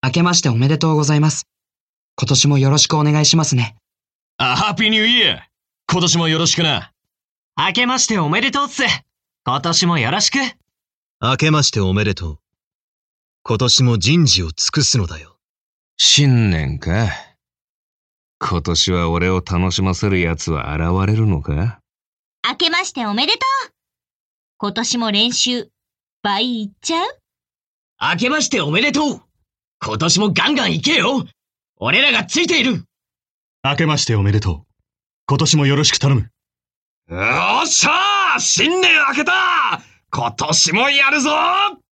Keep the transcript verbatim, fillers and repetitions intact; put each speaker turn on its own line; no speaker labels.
明けましておめでとうございます。今年もよろしくお願いしますね。
あ、ハッピーニューイヤー。今年もよろしくな。
明けましておめでとうっす。今年もよろしく。
明けましておめでとう。今年も人事を尽くすのだよ。
新年か。今年は俺を楽しませる奴は現れるのか。
明けましておめでとう。今年も練習、倍いっちゃう？
明けましておめでとう。今年もガンガン行けよ。俺らがついている。
明けましておめでとう。今年もよろしく頼む。
よっしゃー！新年明けた！今年もやるぞー！